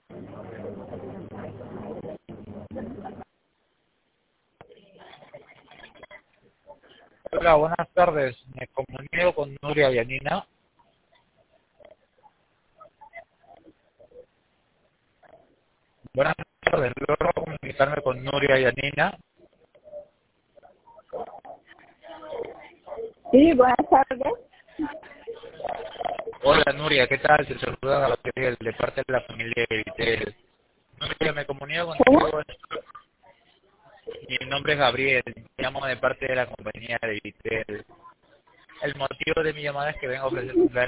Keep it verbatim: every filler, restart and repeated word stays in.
Hola, buenas tardes. Me comunico con Nuria Yanina. Buenas tardes. ¿Logro comunicarme con Nuria Yanina? Sí, buenas tardes. Hola Nuria, ¿qué tal? Te saluda Gabriel de parte de la familia de Vitel. Nuria, me comunico ¿Cómo? contigo. Mi nombre es Gabriel. Me llamo de parte de la compañía de Vitel. El motivo de mi llamada es que vengo a ofrecer un plan